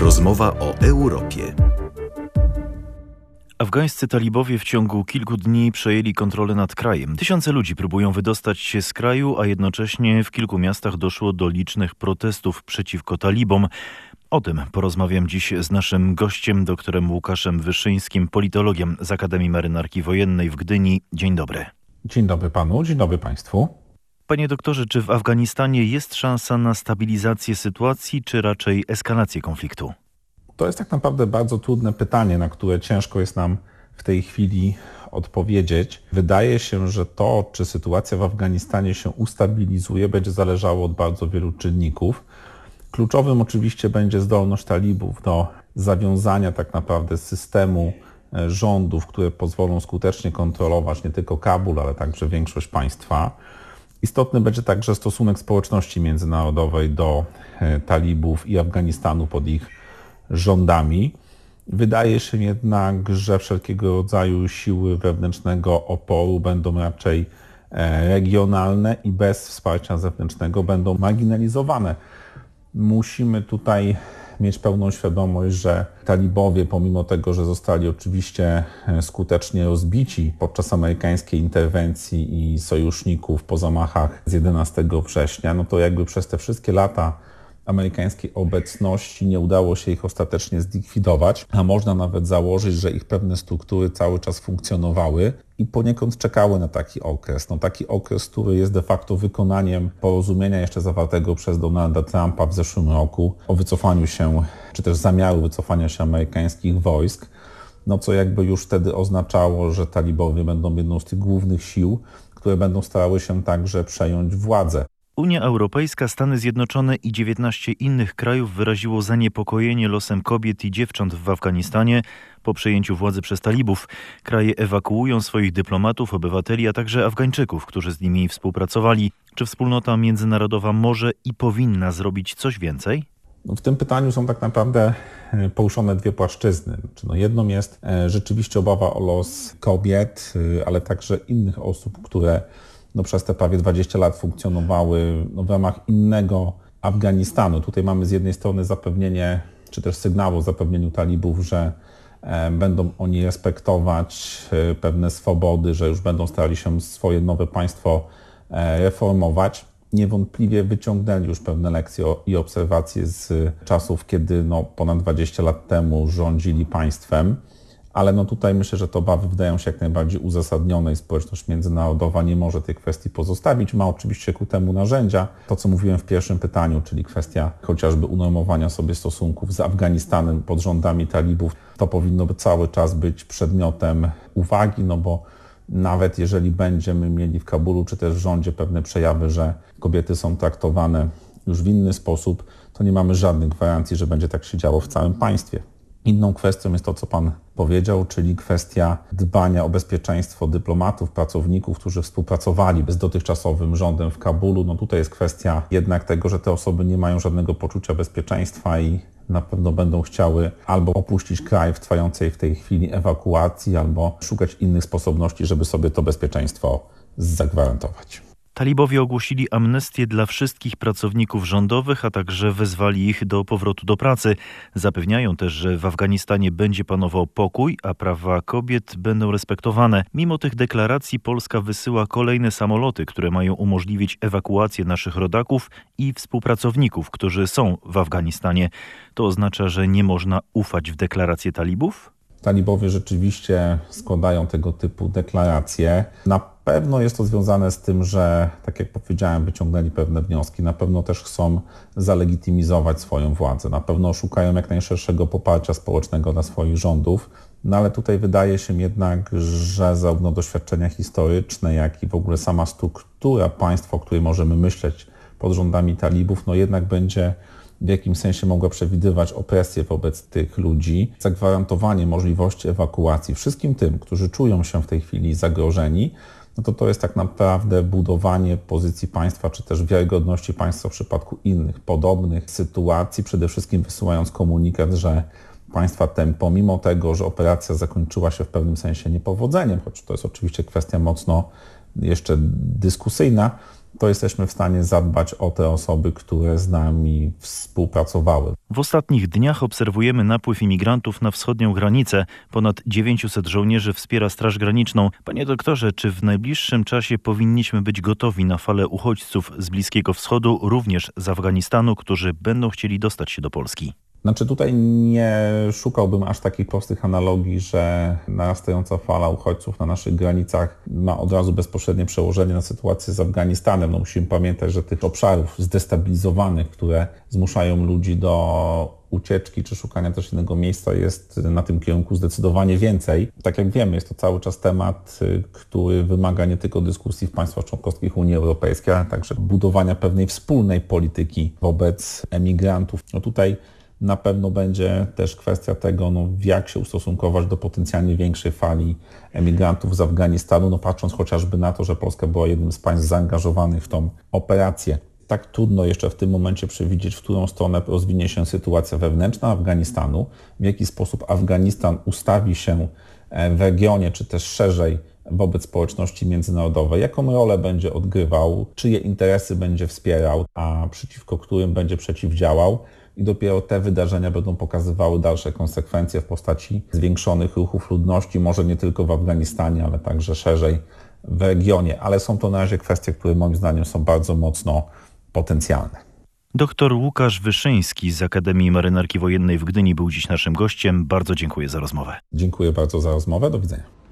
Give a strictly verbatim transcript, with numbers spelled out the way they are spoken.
Rozmowa o Europie. Afgańscy talibowie w ciągu kilku dni przejęli kontrolę nad krajem. Tysiące ludzi próbują wydostać się z kraju, a jednocześnie w kilku miastach doszło do licznych protestów przeciwko talibom. O tym porozmawiam dziś z naszym gościem, doktorem Łukaszem Wyszyńskim, politologiem z Akademii Marynarki Wojennej w Gdyni. Dzień dobry. Dzień dobry panu, dzień dobry państwu. Panie doktorze, czy w Afganistanie jest szansa na stabilizację sytuacji, czy raczej eskalację konfliktu? To jest tak naprawdę bardzo trudne pytanie, na które ciężko jest nam w tej chwili odpowiedzieć. Wydaje się, że to, czy sytuacja w Afganistanie się ustabilizuje, będzie zależało od bardzo wielu czynników. Kluczowym oczywiście będzie zdolność talibów do zawiązania tak naprawdę systemu rządów, które pozwolą skutecznie kontrolować nie tylko Kabul, ale także większość państwa. Istotny będzie także stosunek społeczności międzynarodowej do talibów i Afganistanu pod ich rządami. Wydaje się jednak, że wszelkiego rodzaju siły wewnętrznego oporu będą raczej regionalne i bez wsparcia zewnętrznego będą marginalizowane. Musimy tutaj mieć pełną świadomość, że talibowie, pomimo tego, że zostali oczywiście skutecznie rozbici podczas amerykańskiej interwencji i sojuszników po zamachach z jedenastego września, no to jakby przez te wszystkie lata amerykańskiej obecności nie udało się ich ostatecznie zlikwidować, a można nawet założyć, że ich pewne struktury cały czas funkcjonowały i poniekąd czekały na taki okres. No taki okres, który jest de facto wykonaniem porozumienia jeszcze zawartego przez Donalda Trumpa w zeszłym roku o wycofaniu się, czy też zamiaru wycofania się amerykańskich wojsk, no co jakby już wtedy oznaczało, że talibowie będą jedną z tych głównych sił, które będą starały się także przejąć władzę. Unia Europejska, Stany Zjednoczone i dziewiętnaście innych krajów wyraziło zaniepokojenie losem kobiet i dziewcząt w Afganistanie po przejęciu władzy przez talibów. Kraje ewakuują swoich dyplomatów, obywateli, a także Afgańczyków, którzy z nimi współpracowali. Czy wspólnota międzynarodowa może i powinna zrobić coś więcej? W tym pytaniu są tak naprawdę poruszone dwie płaszczyzny. No jedną jest rzeczywiście obawa o los kobiet, ale także innych osób, które no przez te prawie dwadzieścia lat funkcjonowały no w ramach innego Afganistanu. Tutaj mamy z jednej strony zapewnienie, czy też sygnał o zapewnieniu talibów, że e, będą oni respektować e, pewne swobody, że już będą starali się swoje nowe państwo e, reformować. Niewątpliwie wyciągnęli już pewne lekcje o, i obserwacje z czasów, kiedy no, ponad dwadzieścia lat temu rządzili państwem. Ale no tutaj myślę, że te obawy wydają się jak najbardziej uzasadnione i społeczność międzynarodowa nie może tej kwestii pozostawić. Ma oczywiście ku temu narzędzia. To, co mówiłem w pierwszym pytaniu, czyli kwestia chociażby unormowania sobie stosunków z Afganistanem pod rządami talibów, to powinno cały czas być przedmiotem uwagi, no bo nawet jeżeli będziemy mieli w Kabulu czy też w rządzie pewne przejawy, że kobiety są traktowane już w inny sposób, to nie mamy żadnych gwarancji, że będzie tak się działo w całym państwie. Inną kwestią jest to, co pan powiedział, czyli kwestia dbania o bezpieczeństwo dyplomatów, pracowników, którzy współpracowali z dotychczasowym rządem w Kabulu. No tutaj jest kwestia jednak tego, że te osoby nie mają żadnego poczucia bezpieczeństwa i na pewno będą chciały albo opuścić kraj w trwającej w tej chwili ewakuacji, albo szukać innych sposobności, żeby sobie to bezpieczeństwo zagwarantować. Talibowie ogłosili amnestię dla wszystkich pracowników rządowych, a także wezwali ich do powrotu do pracy. Zapewniają też, że w Afganistanie będzie panował pokój, a prawa kobiet będą respektowane. Mimo tych deklaracji Polska wysyła kolejne samoloty, które mają umożliwić ewakuację naszych rodaków i współpracowników, którzy są w Afganistanie. To oznacza, że nie można ufać w deklaracje talibów? Talibowie rzeczywiście składają tego typu deklaracje. Na pewno jest to związane z tym, że, tak jak powiedziałem, wyciągnęli pewne wnioski. Na pewno też chcą zalegitymizować swoją władzę. Na pewno szukają jak najszerszego poparcia społecznego dla swoich rządów. No ale tutaj wydaje się jednak, że zarówno doświadczenia historyczne, jak i w ogóle sama struktura państwa, o której możemy myśleć pod rządami talibów, no jednak będzie w jakimś sensie mogła przewidywać opresję wobec tych ludzi, zagwarantowanie możliwości ewakuacji wszystkim tym, którzy czują się w tej chwili zagrożeni, no to to jest tak naprawdę budowanie pozycji państwa, czy też wiarygodności państwa w przypadku innych podobnych sytuacji, przede wszystkim wysyłając komunikat, że państwa tem, pomimo tego, że operacja zakończyła się w pewnym sensie niepowodzeniem, choć to jest oczywiście kwestia mocno jeszcze dyskusyjna, to jesteśmy w stanie zadbać o te osoby, które z nami współpracowały. W ostatnich dniach obserwujemy napływ imigrantów na wschodnią granicę. Ponad dziewięciuset żołnierzy wspiera Straż Graniczną. Panie doktorze, czy w najbliższym czasie powinniśmy być gotowi na falę uchodźców z Bliskiego Wschodu, również z Afganistanu, którzy będą chcieli dostać się do Polski? Znaczy tutaj nie szukałbym aż takich prostych analogii, że narastająca fala uchodźców na naszych granicach ma od razu bezpośrednie przełożenie na sytuację z Afganistanem. No musimy pamiętać, że tych obszarów zdestabilizowanych, które zmuszają ludzi do ucieczki czy szukania też innego miejsca jest na tym kierunku zdecydowanie więcej. Tak jak wiemy, jest to cały czas temat, który wymaga nie tylko dyskusji w państwach członkowskich Unii Europejskiej, ale także budowania pewnej wspólnej polityki wobec emigrantów. No tutaj na pewno będzie też kwestia tego, no, jak się ustosunkować do potencjalnie większej fali emigrantów z Afganistanu, no, patrząc chociażby na to, że Polska była jednym z państw zaangażowanych w tą operację. Tak trudno jeszcze w tym momencie przewidzieć, w którą stronę rozwinie się sytuacja wewnętrzna Afganistanu, w jaki sposób Afganistan ustawi się w regionie, czy też szerzej wobec społeczności międzynarodowej, jaką rolę będzie odgrywał, czyje interesy będzie wspierał, a przeciwko którym będzie przeciwdziałał. I dopiero te wydarzenia będą pokazywały dalsze konsekwencje w postaci zwiększonych ruchów ludności, może nie tylko w Afganistanie, ale także szerzej w regionie. Ale są to na razie kwestie, które moim zdaniem są bardzo mocno potencjalne. Doktor Łukasz Wyszyński z Akademii Marynarki Wojennej w Gdyni był dziś naszym gościem. Bardzo dziękuję za rozmowę. Dziękuję bardzo za rozmowę. Do widzenia.